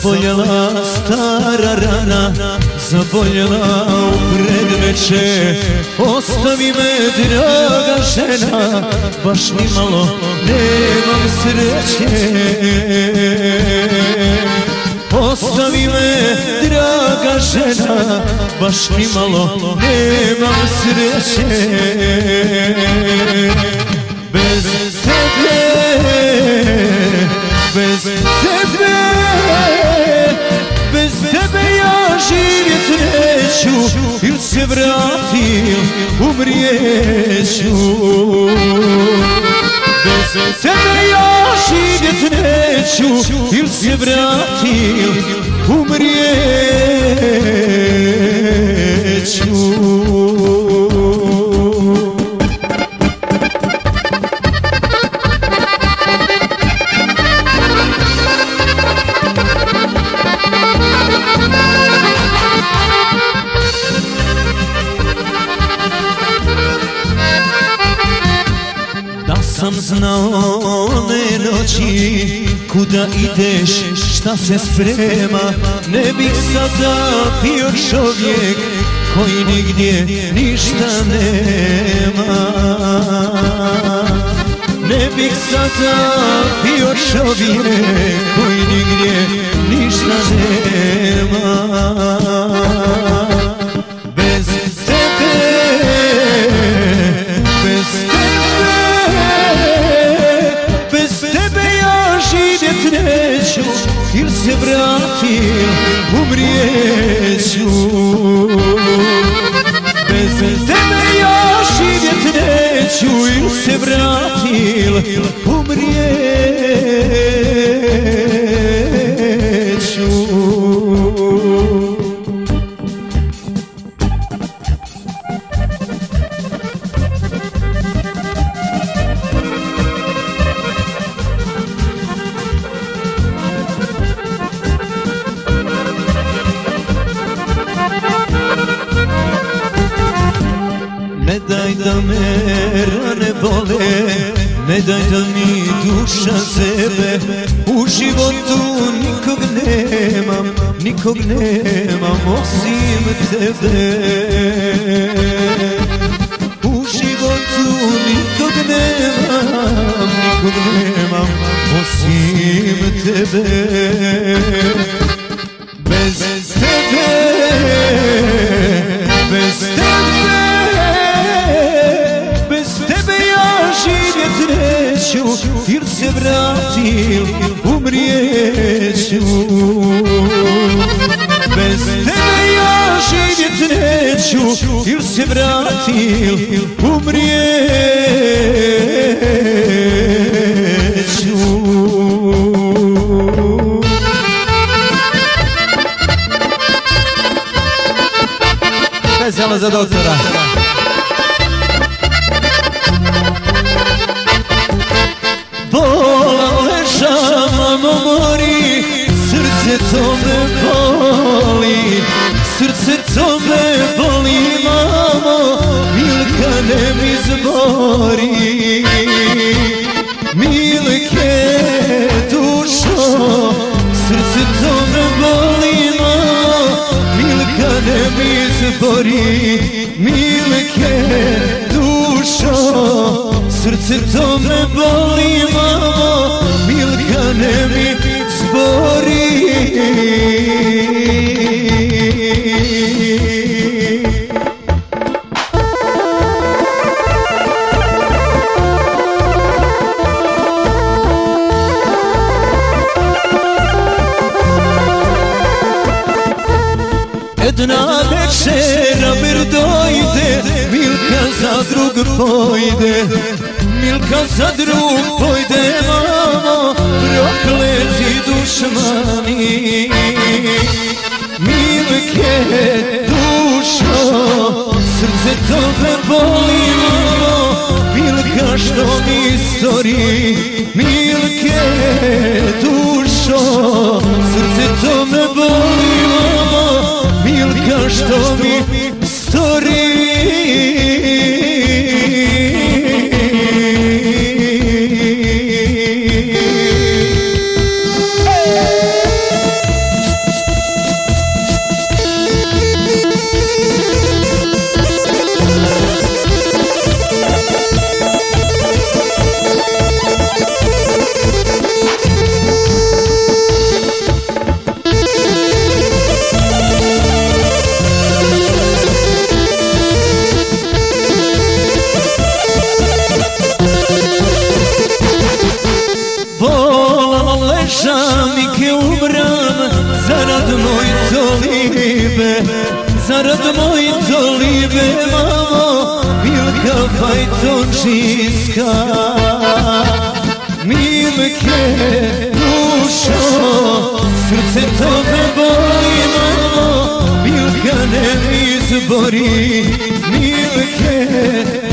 Zaboljela stara rana, zaboljela u predveče. Ostavi me, draga žena, baš nimalo nemam sreće. Ostavi me, draga žena, baš nimalo nemam sreće. Bez tebe, bez tebe, bez tebe ja živjet neću, il se vratim, umrijeću. Bez tebe ja živjet neću, il se vratim, umrijeću. Sam znao one noći kuda ideš, šta se sprema, ne bih sada bio čovjek koji nigdje ništa nema. Ne bih sada bio čovjek koji nigdje ništa nema. Bez tebe, bez tebe, bez tebe ja živjet neću, il se vratim, umrijeću. Bez tebe ja živjet neću, il se vratim, umrijeću. Ne daj da me rane bole, ne daj da mi duša zebe. U životu nikog nemam osim tebe. U životu nikog nemam osim tebe. Bez tebe, bez tebe, bez tebe ja živjet neću, il se vratim, umrijeću. Bez tebe ja živjet neću, il se vratim, umrijeću. Specijalno za doktora. Bola leža, mamo mori, srce to me boli, srce to me boli, mamo, Milka ne mi zbori. Milke dušo, srce to me boli, mamo, Milka ne mi zbori. Milke dušo, srce to me boli, mamo, Milka ne mi zbori. Jedna večera mir dojde, Milka za drug pojde, Milka za drug pojde, mamo, prokleti dušmani. Milke dušo, srce to me boli, mamo, Milka što mi stori. Milke dušo, srce to me boli, mamo, Milka što mi stori. zarad mojim to libe mamo, Milka fajtončiska. Milke, dušo, srce tome boli mamo, Milka ne izbori. Milke,